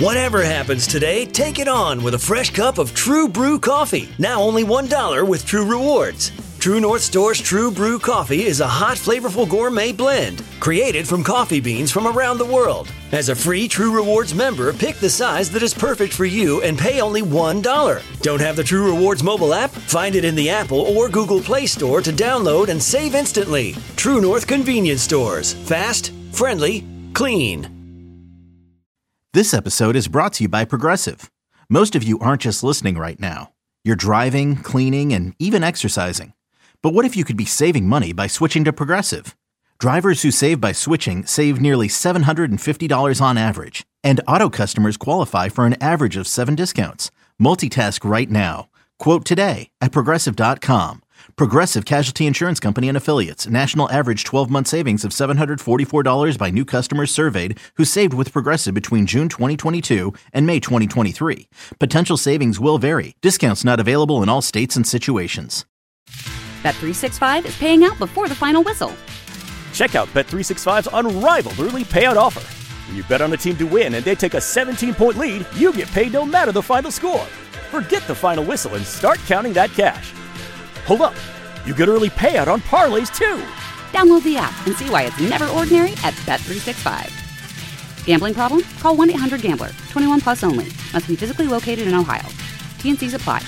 Whatever happens today, take it on with a fresh cup of True Brew coffee. Now only $1 with True Rewards. True North Store's True Brew coffee is a hot, flavorful gourmet blend created from coffee beans from around the world. As a free True Rewards member, pick the size that is perfect for you and pay only $1. Don't have the True Rewards mobile app? Find it in the Apple or Google Play Store to download and save instantly. True North Convenience Stores. Fast, friendly, clean. This episode is brought to you by Progressive. Most of you aren't just listening right now. You're driving, cleaning, and even exercising. But what if you could be saving money by switching to Progressive? Drivers who save by switching save nearly $750 on average. And auto customers qualify for an average of 7 discounts. Multitask right now. Quote today at Progressive.com. Progressive Casualty Insurance Company and Affiliates. National average 12-month savings of $744 by new customers surveyed who saved with Progressive between June 2022 and May 2023. Potential savings will vary. Discounts not available in all states and situations. Bet365 is paying out before the final whistle. Check out Bet365's unrivaled early payout offer. When you bet on a team to win and they take a 17-point lead, you get paid no matter the final score. Forget the final whistle and start counting that cash. Hold up. You get early payout on parlays, too. Download the app and see why it's never ordinary at Bet365. Gambling problem? Call 1-800-GAMBLER. 21 plus only. Must be physically located in Ohio. T&Cs apply.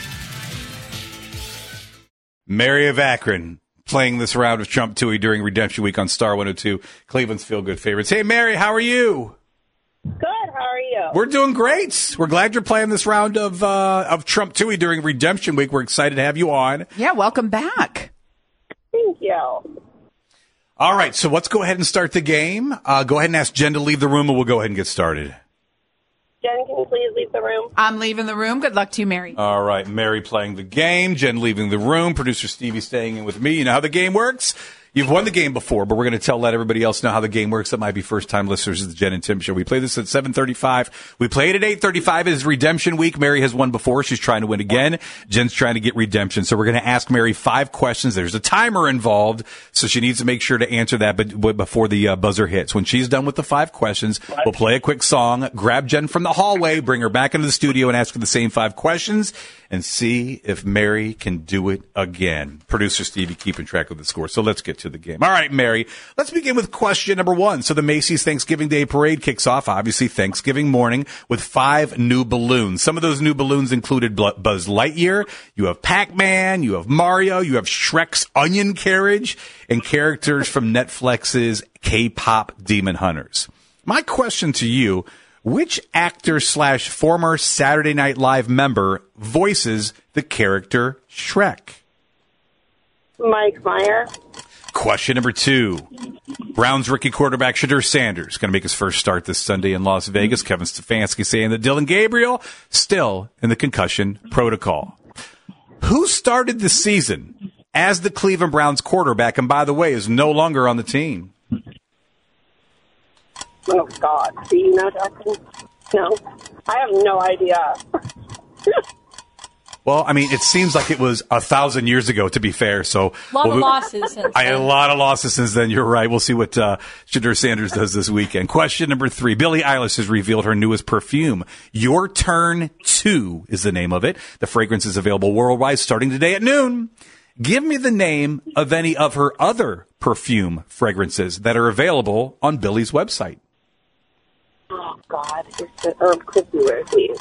Mary of Akron playing this round of Trump Toohey during Redemption Week on Star 102, Cleveland's feel-good favorites. Hey, Mary, how are you? Good. How are you? We're doing great. We're glad you're playing this round of Trump Toohey during Redemption Week. We're excited to have you on. Yeah, welcome back. Thank you. All right, so let's go ahead and start the game. Go ahead and ask Jen to leave the room, and we'll go ahead and get started. Jen, can you please leave the room? I'm leaving the room. Good luck to you, Mary. All right, Mary playing the game, Jen leaving the room, producer Stevie staying in with me. You know how the game works? You've won the game before, but we're going to let everybody else know how the game works. That might be first-time listeners of the Jen and Tim Show. We play this at 7:35. We play it at 8:35. It is Redemption Week. Mary has won before. She's trying to win again. Jen's trying to get redemption. So we're going to ask Mary 5 questions. There's a timer involved, so she needs to make sure to answer that before the buzzer hits. When she's done with the 5 questions, we'll play a quick song, grab Jen from the hallway, bring her back into the studio, and ask her the same 5 questions, and see if Mary can do it again. Producer Stevie keeping track of the score. So let's get to the game. All right, Mary, let's begin with question number 1. So the Macy's Thanksgiving Day Parade kicks off, obviously, Thanksgiving morning with 5 new balloons. Some of those new balloons included Buzz Lightyear, you have Pac-Man, you have Mario, you have Shrek's Onion Carriage, and characters from Netflix's K-pop Demon Hunters. My question to you, which actor / former Saturday Night Live member voices the character Shrek? Mike Meyer. Question number 2. Browns rookie quarterback Shedeur Sanders going to make his first start this Sunday in Las Vegas. Kevin Stefanski saying that Dylan Gabriel still in the concussion protocol. Who started the season as the Cleveland Browns quarterback and, by the way, is no longer on the team? Oh, God. Do you know, Justin? No. I have no idea. Well, I mean, it seems like it was 1,000 years ago, to be fair. So a lot of losses since I had a lot of losses since then. You're right. We'll see what Shedeur Sanders does this weekend. Question number 3. Billie Eilish has revealed her newest perfume. Your Turn 2 is the name of it. The fragrance is available worldwide starting today at noon. Give me the name of any of her other perfume fragrances that are available on Billie's website. Oh, God. It's the Herb Christy please.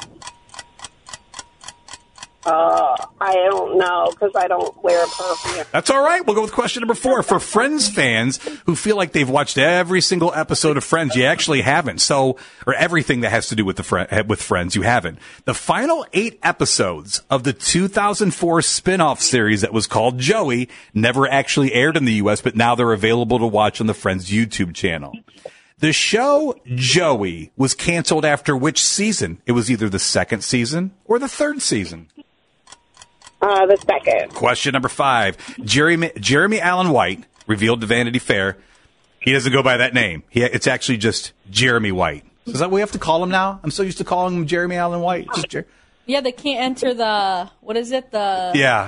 I don't know, because I don't wear perfume. That's all right. We'll go with question number 4. For Friends fans who feel like they've watched every single episode of Friends, you actually haven't. So, or everything that has to do with with Friends, you haven't. The final 8 episodes of the 2004 spin-off series that was called Joey never actually aired in the U.S., but now they're available to watch on the Friends YouTube channel. The show Joey was canceled after which season? It was either the 2nd season or the 3rd season. The 2nd. Question number 5. Jeremy Allen White revealed to Vanity Fair he doesn't go by that name. It's actually just Jeremy White. Is that what we have to call him now? I'm so used to calling him Jeremy Allen White. Yeah, they can't enter the, what is it? Yeah.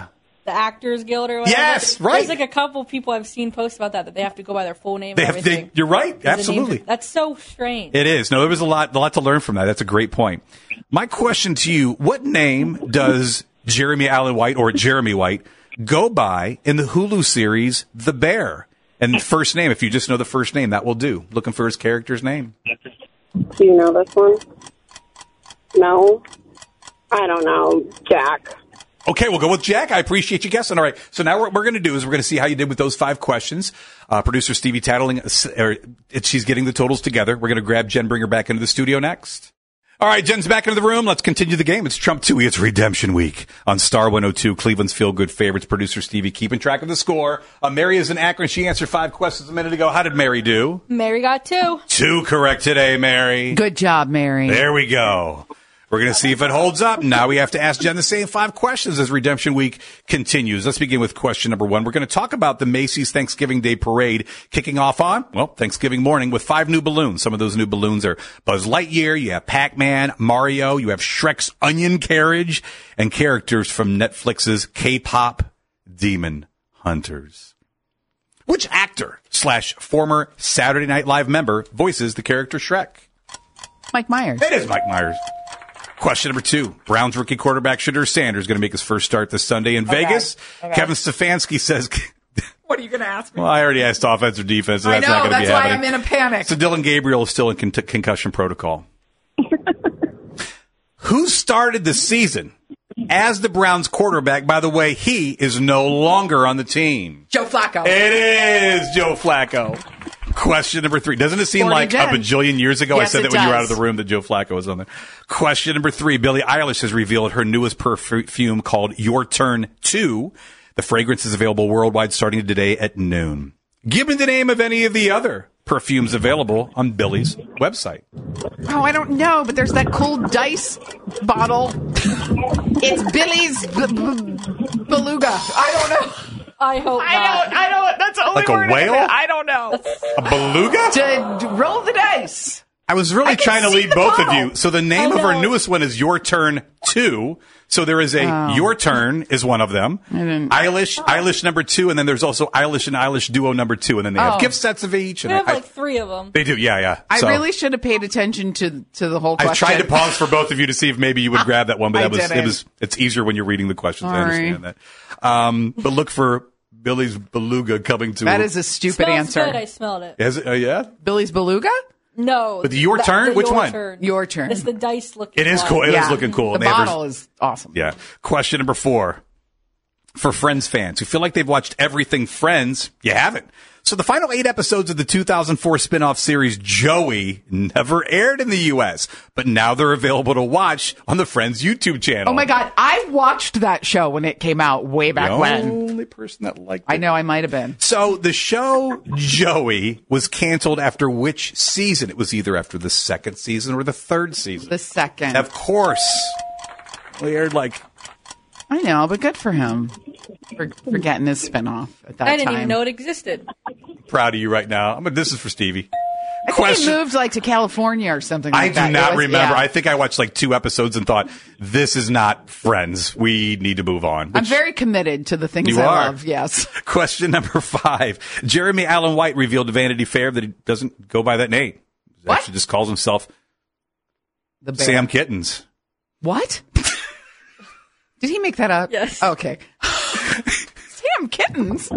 the Actors Guild or whatever. Yes, right. There's like a couple people I've seen post about that they have to go by their full name and everything. You're right. Absolutely. That's so strange. It is. No, there was a lot to learn from that. That's a great point. My question to you, what name does Jeremy Allen White or Jeremy White go by in the Hulu series The Bear? And the first name, if you just know the first name, that will do. Looking for his character's name. Do you know this one? No? I don't know. Jack. Okay, we'll go with Jack. I appreciate you guessing. All right. So now what we're going to do is we're going to see how you did with those 5 questions. Producer Stevie tattling, she's getting the totals together. We're going to grab Jen, bring her back into the studio next. All right, Jen's back into the room. Let's continue the game. It's Trump 2. It's Redemption Week on Star 102, Cleveland's feel-good favorites. Producer Stevie keeping track of the score. Mary is in Akron. She answered 5 questions a minute ago. How did Mary do? Mary got 2. 2 correct today, Mary. Good job, Mary. There we go. We're going to see if it holds up. Now we have to ask Jen the same 5 questions as Redemption Week continues. Let's begin with question number 1. We're going to talk about the Macy's Thanksgiving Day Parade kicking off on, Thanksgiving morning with 5 new balloons. Some of those new balloons are Buzz Lightyear, you have Pac-Man, Mario, you have Shrek's Onion Carriage, and characters from Netflix's K-pop Demon Hunters. Which actor / former Saturday Night Live member voices the character Shrek? Mike Myers. It is Mike Myers. Question number 2. Browns rookie quarterback Shedeur Sanders going to make his first start this Sunday in Vegas. Okay. Kevin Stefanski says... What are you going to ask me? Well, I already asked offense or defense, so that's not going to be happening. That's why I'm in a panic. So Dylan Gabriel is still in concussion protocol. Who started the season as the Browns quarterback? By the way, he is no longer on the team. Joe Flacco. It is Joe Flacco. Question number 3. Doesn't it seem like a bajillion years ago? Yes, I said that when you were out of the room that Joe Flacco was on there. Question number 3. Billie Eilish has revealed her newest perfume called Your Turn 2. The fragrance is available worldwide starting today at noon. Give me the name of any of the other perfumes available on Billie's website. Oh, I don't know, but there's that cool dice bottle. It's Billy's Beluga. I don't know. I hope not. I don't. That's the only Like a word whale? I don't know. A beluga? To roll the dice. I was really trying to lead both of you. So the name of our newest one is Your Turn 2. So there is a Your Turn is one of them. Eilish number 2, and then there's also Eilish and Eilish Duo number 2, and then they have gift sets of each. And they have like 3 of them. They do, yeah. I really should have paid attention to the whole question. I tried to pause for both of you to see if maybe you would grab that one, but it's easier when you're reading the questions. I understand that. But look for Billy's Beluga coming to. That is a stupid answer. Good. I smelled it. Is it? Yeah. Billy's Beluga? No. But Your Turn? Which one? Your Turn. It's the dice looking. It is cool. It is looking cool. The bottle is awesome. Yeah. Question number 4. For Friends fans who feel like they've watched everything Friends, you haven't. So the final 8 episodes of the 2004 spin-off series Joey never aired in the U.S., but now they're available to watch on the Friends YouTube channel. Oh my God. I watched that show when it came out way back when. The only person that liked it. I know, I might have been. So the show Joey was canceled after which season? It was either after the 2nd season or the 3rd season. The 2nd. Of course. We aired I know, but good for him for getting his spinoff at that time. I didn't even know it existed. Proud of you right now. This is for Stevie. I think he moved to California or something like that. I do not remember. Yeah. I think I watched 2 episodes and thought, this is not Friends. We need to move on. I'm very commited to the things I love, yes. Question number 5. Jeremy Allen White revealed to Vanity Fair that he doesn't go by that name. He actually just calls himself the Bear. Sam Kittens. What? Did he make that up? Yes. Okay. Sam Kittens?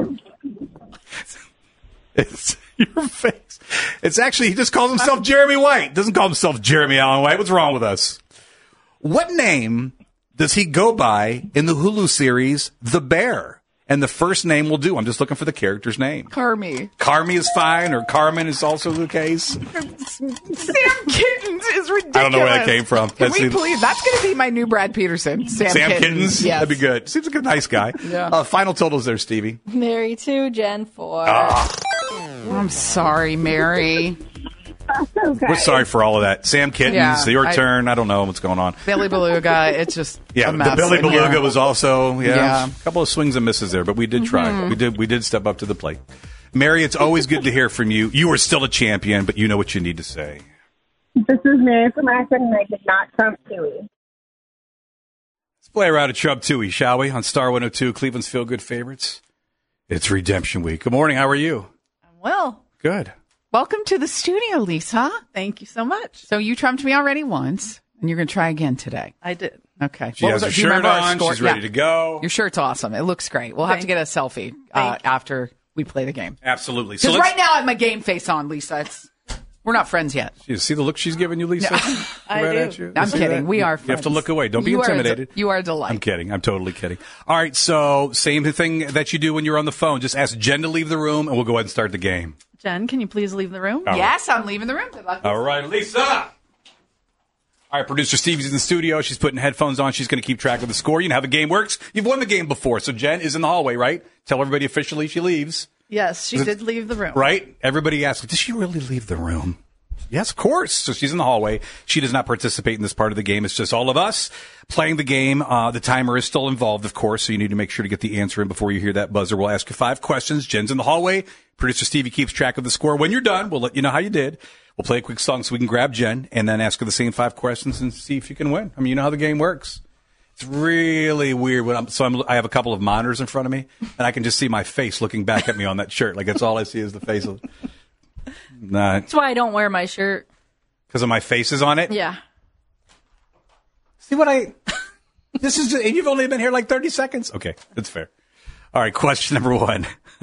It's your face. It's actually, he just calls himself Jeremy White. Doesn't call himself Jeremy Allen White. What's wrong with us? What name does he go by in the Hulu series The Bear? And the first name will do. I'm just looking for the character's name. Carmi. Carmi is fine, or Carmen is also the case. Sam Kittens is ridiculous. I don't know where that came from. Can we please? That's going to be my new Brad Peterson. Sam Kittens. Yes. That'd be good. Seems like a nice guy. Yeah. Final totals there, Stevie. Mary 2, Jen 4. I'm sorry, Mary. Okay. We're sorry for all of that. Sam Kittens, Your Turn. I don't know what's going on. Billy Beluga, it's just a mess. The Billy Beluga was also a couple of swings and misses there, but we did try. Mm-hmm. We did step up to the plate. Mary, it's always good to hear from you. You are still a champion, but you know what you need to say. This is Mary from Akron, and I did not trump Dewey. Play around at Chub Toohey, shall we? On Star 102, Cleveland's Feel Good Favorites. It's Redemption Week. Good morning. How are you? I'm well. Good. Welcome to the studio, Lisa. Thank you so much. So you trumped me already once, and you're going to try again today. I did. Okay. She has her shirt on. She's ready to go. Your shirt's awesome. It looks great. We'll have to get a selfie after we play the game. Absolutely. Because right now I have my game face on, Lisa. We're not friends yet. You see the look she's giving you, Lisa? I do. At you? I'm kidding. We are friends. You have to look away. Don't be intimidated. You are a delight. I'm kidding. I'm totally kidding. All right. So same thing that you do when you're on the phone. Just ask Jen to leave the room, and we'll go ahead and start the game. Jen, can you please leave the room? Yes, I'm leaving the room. Good luck. All right, Lisa. All right, producer Stevie's in the studio. She's putting headphones on. She's going to keep track of the score. You know how the game works. You've won the game before. So Jen is in the hallway, right? Tell everybody officially she leaves. Yes, she did leave the room. Right? Everybody asks, does she really leave the room? Yes, of course. So she's in the hallway. She does not participate in this part of the game. It's just all of us playing the game. The timer is still involved, of course, so you need to make sure to get the answer in before you hear that buzzer. We'll ask you 5 questions. Jen's in the hallway. Producer Stevie keeps track of the score. When you're done, we'll let you know how you did. We'll play a quick song so we can grab Jen and then ask her the same 5 questions and see if you can win. I mean, you know how the game works. It's really weird when I have a couple of monitors in front of me, and I can just see my face looking back at me on that shirt. Like, that's all I see is the face. Nah. That's why I don't wear my shirt. Because of my face is on it? Yeah. See what this is just, and you've only been here like 30 seconds? Okay, that's fair. All right, question number 1.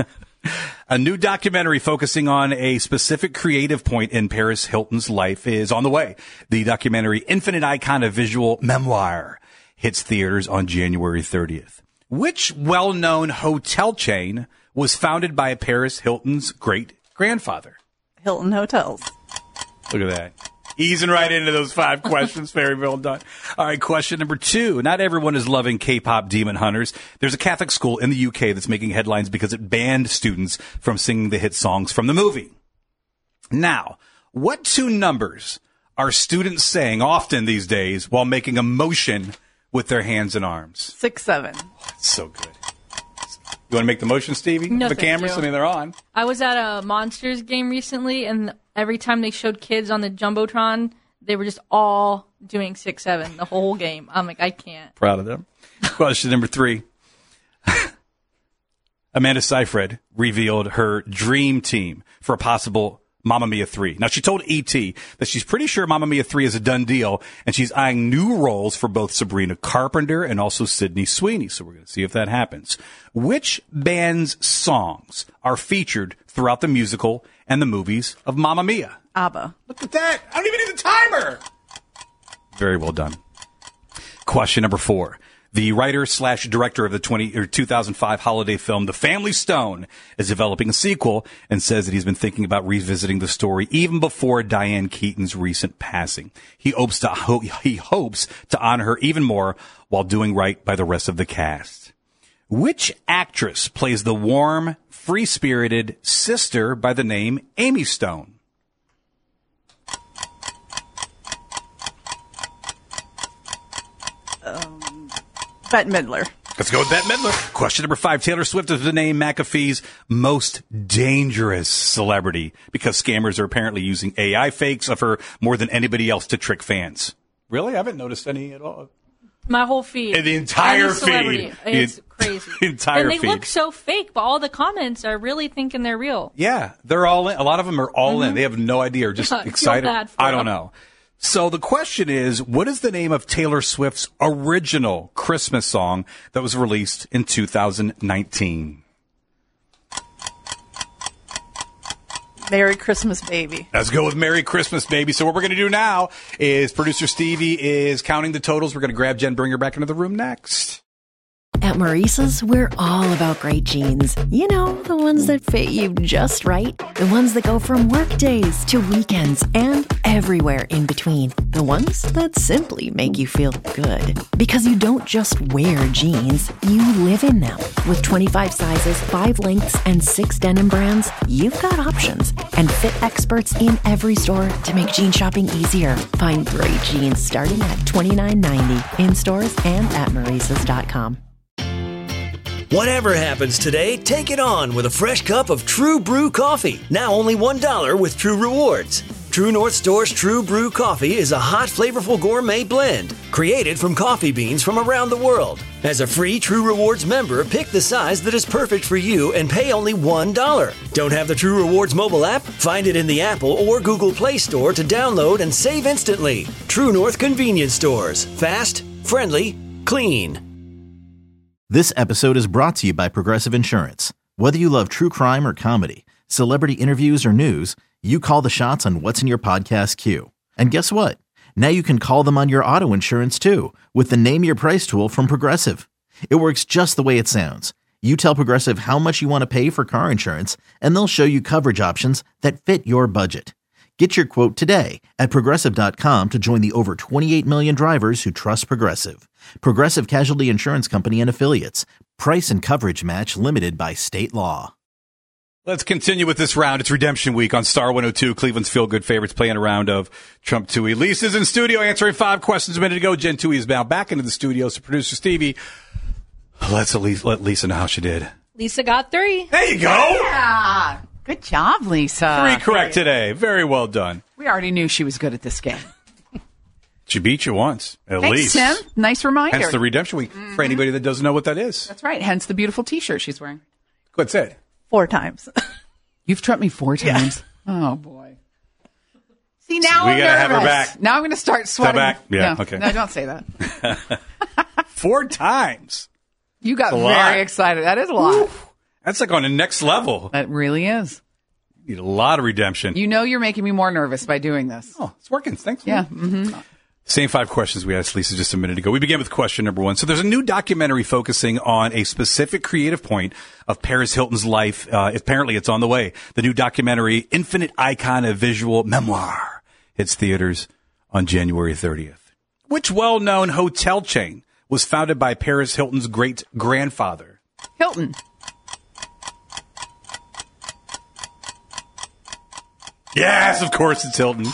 A new documentary focusing on a specific creative point in Paris Hilton's life is on the way. The documentary Infinite Icon, a visual memoir, hits theaters on January 30th. Which well-known hotel chain was founded by Paris Hilton's great-grandfather? Hilton Hotels. Look at that. Easing right into those 5 questions. Very well done. All right, question number 2. Not everyone is loving K-pop Demon Hunters. There's a Catholic school in the UK that's making headlines because it banned students from singing the hit songs from the movie. Now, what 2 numbers are students saying often these days while making a motion with their hands and arms? 6, 7. Oh, that's so good. You want to make the motion, Stevie? No, the cameras? I mean, they're on. I was at a Monsters game recently, and every time they showed kids on the Jumbotron, they were just all doing 6, 7 the whole game. I'm like, I can't. Proud of them. Question number 3. Amanda Seyfried revealed her dream team for a possible Mamma Mia 3. Now, she told E.T. that she's pretty sure Mamma Mia 3 is a done deal, and she's eyeing new roles for both Sabrina Carpenter and also Sydney Sweeney. So we're going to see if that happens. Which band's songs are featured throughout the musical and the movies of Mamma Mia? ABBA. Look at that. I don't even need the timer. Very well done. Question number 4. The writer/director of the 2005 holiday film The Family Stone is developing a sequel and says that he's been thinking about revisiting the story even before Diane Keaton's recent passing. He hopes to honor her even more while doing right by the rest of the cast. Which actress plays the warm, free-spirited sister by the name Amy Stone? Bette Midler. Let's go with Bette Midler. Question number 5. Taylor Swift is the name McAfee's most dangerous celebrity because scammers are apparently using AI fakes of her more than anybody else to trick fans. Really? I haven't noticed any at all. My whole feed. And the entire feed. It's crazy. Entire feed. And they look so fake, but all the comments are really thinking they're real. Yeah. They're all in. A lot of them are all in. They have no idea. Or just excited. I don't know. So the question is, what is the name of Taylor Swift's original Christmas song that was released in 2019? Merry Christmas, Baby. Let's go with Merry Christmas, Baby. So what we're going to do now is producer Stevie is counting the totals. We're going to grab Jen, bring her back into the room next. At Maurice's, we're all about great jeans. You know, the ones that fit you just right. The ones that go from work days to weekends and everywhere in between. The ones that simply make you feel good. Because you don't just wear jeans, you live in them. With 25 sizes, 5 lengths, and 6 denim brands, you've got options. And fit experts in every store to make jean shopping easier. Find great jeans starting at $29.90 in stores and at Maurice's.com. Whatever happens today, take it on with a fresh cup of True Brew coffee. Now only $1 with True Rewards. True North Store's True Brew Coffee is a hot, flavorful gourmet blend created from coffee beans from around the world. As a free True Rewards member, pick the size that is perfect for you and pay only $1. Don't have the True Rewards mobile app? Find it in the Apple or Google Play Store to download and save instantly. True North Convenience Stores. Fast, friendly, clean. This episode is brought to you by Progressive Insurance. Whether you love true crime or comedy, celebrity interviews or news, you call the shots on what's in your podcast queue. And guess what? Now you can call them on your auto insurance too with the Name Your Price tool from Progressive. It works just the way it sounds. You tell Progressive how much you want to pay for car insurance, and they'll show you coverage options that fit your budget. Get your quote today at Progressive.com to join the over 28 million drivers who trust Progressive. Progressive Casualty Insurance Company and Affiliates. Price and coverage match limited by state law. Let's continue with this round. It's Redemption Week on Star 102. Cleveland's feel-good favorites playing a round of Trump Toohey. Lisa's in studio answering 5 questions a minute ago. Jen Toohey is now back into the studio. So producer Stevie, let's at least let Lisa know how she did. Lisa got 3. There you go. Yeah. Good job, Lisa. 3 correct today. Very well done. We already knew she was good at this game. She beat you once, at Thanks, least. Tim. Nice reminder. Hence the Redemption Week for anybody that doesn't know what that is. That's right. Hence the beautiful T-shirt she's wearing. What's it? 4 times. You've trumped me 4 times. Yeah. Oh, boy. See, now We I'm gotta nervous. have her back. Now I'm going to start sweating. back? Yeah, No, okay. No, don't say that. 4 times. You got That's a lot. very excited. That is a lot. Oof. That's like on the next level. That really is. Need a lot of redemption. You know you're making me more nervous by doing this. Oh, it's working. Thanks. Yeah. Mm-hmm. Same 5 questions we asked Lisa just a minute ago. We began with question number 1. So there's a new documentary focusing on a specific creative point of Paris Hilton's life. Apparently it's on the way. The new documentary, Infinite Icon, a visual memoir, hits theaters on January 30th. Which well-known hotel chain was founded by Paris Hilton's great-grandfather? Hilton. Yes, of course it's Hilton.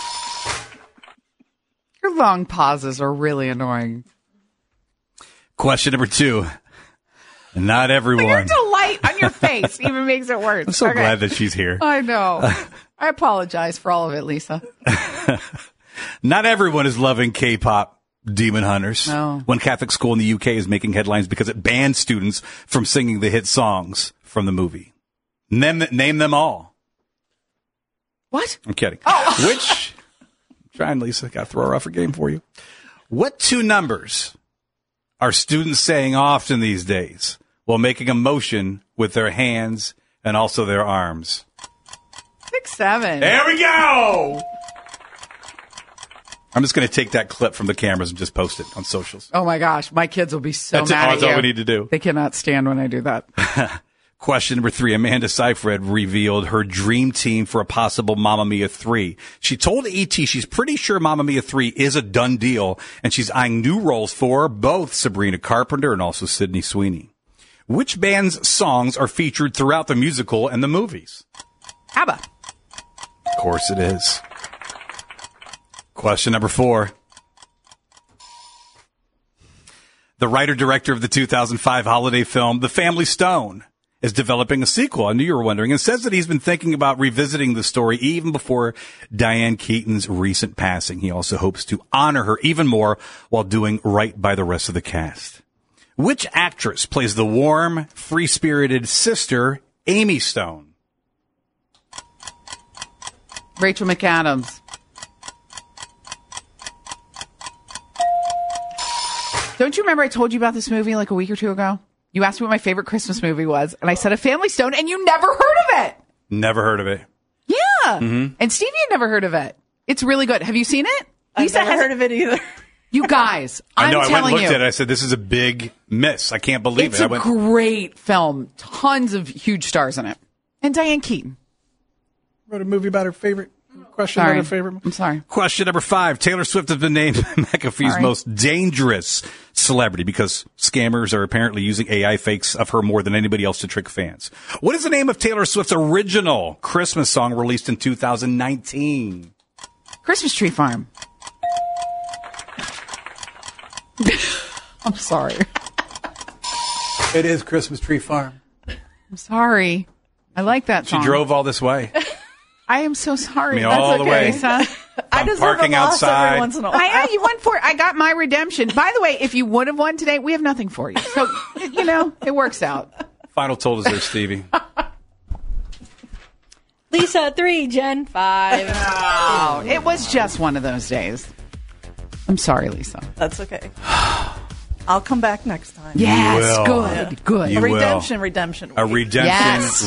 Your long pauses are really annoying. Question number 2. Not everyone. Your delight on your face even makes it worse. I'm so glad that she's here. I know. I apologize for all of it, Lisa. Not everyone is loving K-pop Demon Hunters. No. One Catholic school in the UK is making headlines because it bans students from singing the hit songs from the movie. Name them all. What? I'm kidding. Oh. Which... Trying, Lisa. Got to throw her off her game for you. What 2 numbers are students saying often these days while making a motion with their hands and also their arms? 6, 7. There we go! I'm just going to take that clip from the cameras and just post it on socials. Oh, my gosh. My kids will be so That's mad at That's you. all we need to do. They cannot stand when I do that. Question number 3. Amanda Seyfried revealed her dream team for a possible Mamma Mia 3. She told ET she's pretty sure Mamma Mia 3 is a done deal, and she's eyeing new roles for both Sabrina Carpenter and also Sydney Sweeney. Which band's songs are featured throughout the musical and the movies? ABBA. Of course it is. Question number 4. The writer-director of the 2005 holiday film, The Family Stone, is developing a sequel. I knew you were wondering, and says that he's been thinking about revisiting the story even before Diane Keaton's recent passing. He also hopes to honor her even more while doing right by the rest of the cast. Which actress plays the warm, free-spirited sister, Amy Stone? Rachel McAdams. Don't you remember I told you about this movie like a week or 2 ago? You asked me what my favorite Christmas movie was, and I said A Family Stone, and you never heard of it. Never heard of it. Yeah. Mm-hmm. And Stevie had never heard of it. It's really good. Have you seen it? I've never heard of it either. You guys, I know. I went and telling looked you, at it. I said, this is a big miss. I can't believe it's it. a great film. Tons of huge stars in it. And Diane Keaton. Wrote a movie about her favorite. Question Sorry. about her favorite. I'm sorry. Question number 5. Taylor Swift has been named McAfee's most dangerous celebrity because scammers are apparently using AI fakes of her more than anybody else to trick fans. What is the name of Taylor Swift's original Christmas song released in 2019? Christmas Tree Farm. I'm sorry. It is Christmas Tree Farm. I'm sorry. I like that song. She drove all this way. I am so sorry. I mean, all the way. Lisa. I deserve parking a loss outside. every once in a while. I know you won for it. I got my redemption. By the way, if you would have won today, we have nothing for you. So, it works out. Final total is there, Stevie. Lisa 3, Jen 5. Oh, it was just one of those days. I'm sorry, Lisa. That's okay. I'll come back next time. Yes, will. good, good. You will. Redemption. A redemption, Yes.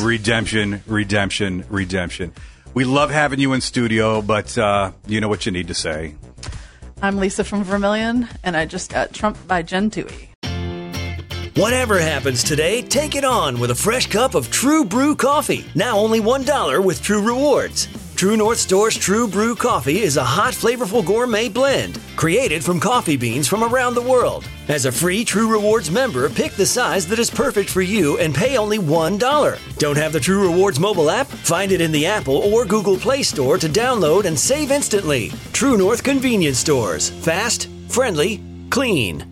redemption. We love having you in studio, but you know what you need to say. I'm Lisa from Vermilion, and I just got trumped by Jen Toohey. Whatever happens today, take it on with a fresh cup of True Brew coffee. Now only $1 with True Rewards. True North Store's True Brew coffee is a hot, flavorful gourmet blend created from coffee beans from around the world. As a free True Rewards member, pick the size that is perfect for you and pay only $1. Don't have the True Rewards mobile app? Find it in the Apple or Google Play Store to download and save instantly. True North Convenience Stores. Fast, friendly, clean.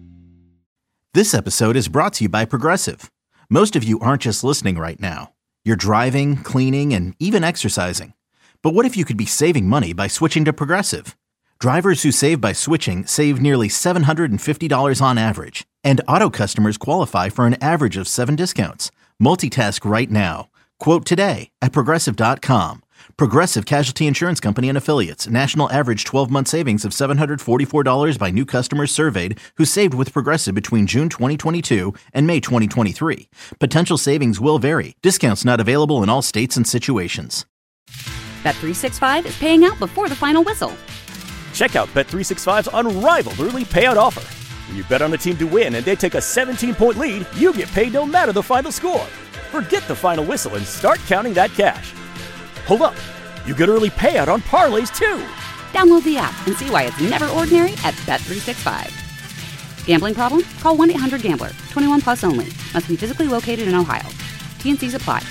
This episode is brought to you by Progressive. Most of you aren't just listening right now. You're driving, cleaning, and even exercising. But what if you could be saving money by switching to Progressive? Drivers who save by switching save nearly $750 on average. And auto customers qualify for an average of 7 discounts. Multitask right now. Quote today at Progressive.com. Progressive Casualty Insurance Company and Affiliates. National average 12-month savings of $744 by new customers surveyed who saved with Progressive between June 2022 and May 2023. Potential savings will vary. Discounts not available in all states and situations. Bet365 is paying out before the final whistle. Check out Bet365's unrivaled early payout offer. When you bet on a team to win and they take a 17-point lead, you get paid no matter the final score. Forget the final whistle and start counting that cash. Hold up. You get early payout on parlays, too. Download the app and see why it's never ordinary at Bet365. Gambling problem? Call 1-800-GAMBLER. 21 plus only. Must be physically located in Ohio. T&Cs apply.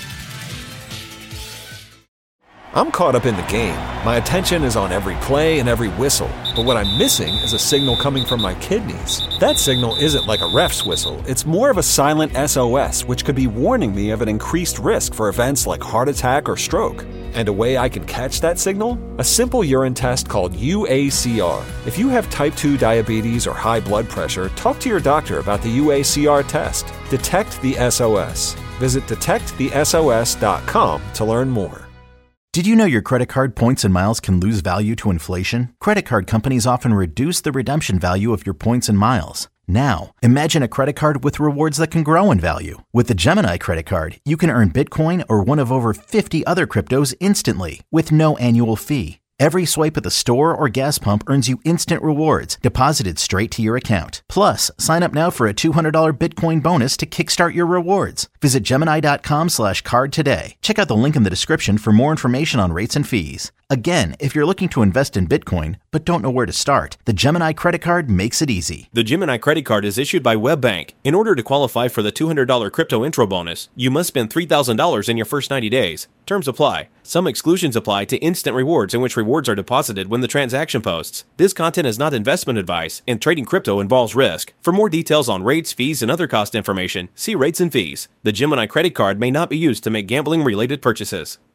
I'm caught up in the game. My attention is on every play and every whistle. But what I'm missing is a signal coming from my kidneys. That signal isn't like a ref's whistle. It's more of a silent SOS, which could be warning me of an increased risk for events like heart attack or stroke. And a way I can catch that signal? A simple urine test called UACR. If you have type 2 diabetes or high blood pressure, talk to your doctor about the UACR test. Detect the SOS. Visit detectthesos.com to learn more. Did you know your credit card points and miles can lose value to inflation? Credit card companies often reduce the redemption value of your points and miles. Now, imagine a credit card with rewards that can grow in value. With the Gemini credit card, you can earn Bitcoin or one of over 50 other cryptos instantly with no annual fee. Every swipe at the store or gas pump earns you instant rewards deposited straight to your account. Plus, sign up now for a $200 Bitcoin bonus to kickstart your rewards. Visit Gemini.com/card today. Check out the link in the description for more information on rates and fees. Again, if you're looking to invest in Bitcoin but don't know where to start, the Gemini credit card makes it easy. The Gemini credit card is issued by WebBank. In order to qualify for the $200 crypto intro bonus, you must spend $3,000 in your first 90 days. Terms apply. Some exclusions apply to instant rewards in which rewards are deposited when the transaction posts. This content is not investment advice, and trading crypto involves risk. For more details on rates, fees, and other cost information, see rates and fees. The Gemini credit card may not be used to make gambling-related purchases.